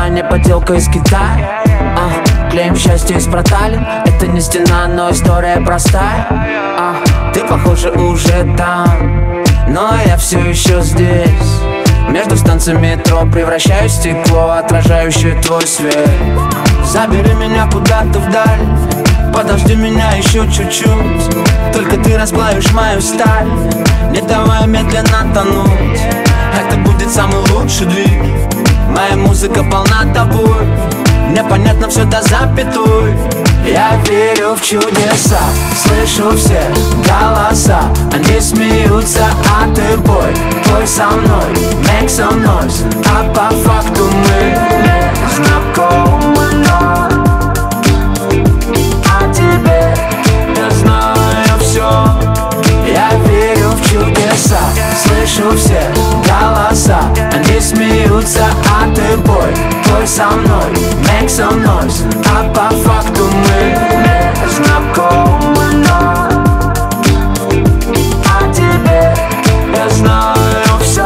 не подделка из Китая. Клеим счастье из проталин. Это не стена, но история простая. Ты, похоже, уже там, но я все еще здесь. Между станциями метро превращаю стекло, отражающее твой свет. Забери меня куда-то вдаль, подожди меня еще чуть-чуть. Только ты расплавишь мою сталь, не давай медленно тонуть. Это будет самый лучший двиг. Моя музыка полна тобой, мне понятно все до запятой. Я верю в чудеса, слышу все голоса. Они смеются, а ты пой со мной, make some noise. А по факту мы знакомы, но о тебе я знаю все. Я верю в чудеса, слышу все голоса. Они смеются, а ты пой со мной, make some noise. А по факту мы знакомы, но о тебе я знаю все.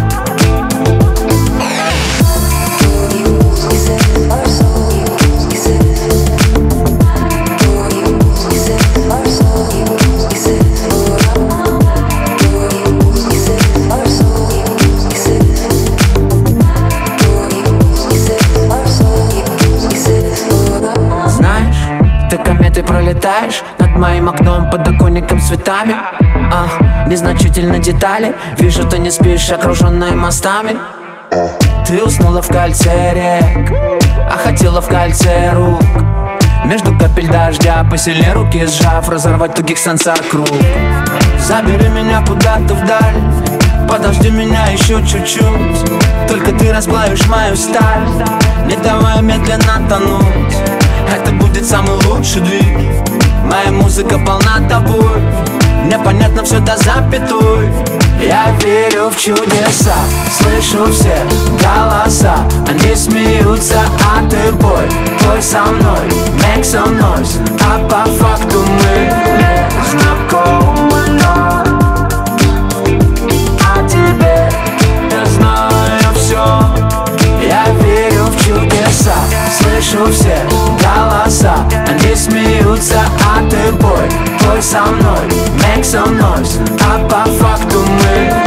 Ты пролетаешь над моим окном, подоконником с цветами. Незначительно детали. Вижу, ты не спишь, окруженная мостами. Ты уснула в кольце рек, а хотела в кольце рук. Между капель дождя посильнее руки сжав, разорвать тугих сансар круг. Забери меня куда-то вдаль, подожди меня еще чуть-чуть. Только ты расплавишь мою сталь, не давай медленно тонуть. Это будет самый лучший двиг. Моя музыка полна тобой, мне понятно все до запятой. Я верю в чудеса, слышу все голоса. Они смеются, а ты пой со мной, make some noise. А по факту мы знакомы, но о тебе я знаю все. Я верю в чудеса, слышу все голоса. Они смеются, а ты пой со мной, make some noise. А по факту мы